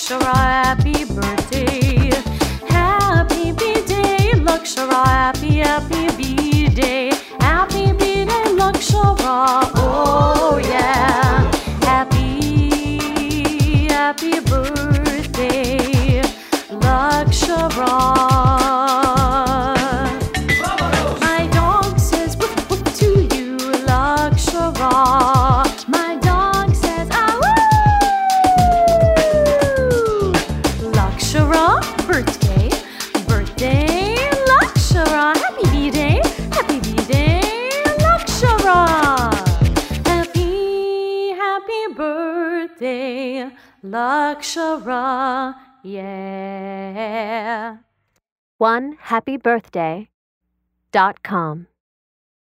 Lakshara, happy birthday. Happy B-Day, Lakshara, happy B-Day. Happy B-Day, Lakshara, oh yeah. Happy birthday, Lakshara. My dog says woof woof to you, Lakshara. My dog says ah woo. Lakshara, birthday, Lakshara. Happy B-Day, Lakshara. Happy birthday, Lakshara, yeah. OneHappyBirthday.com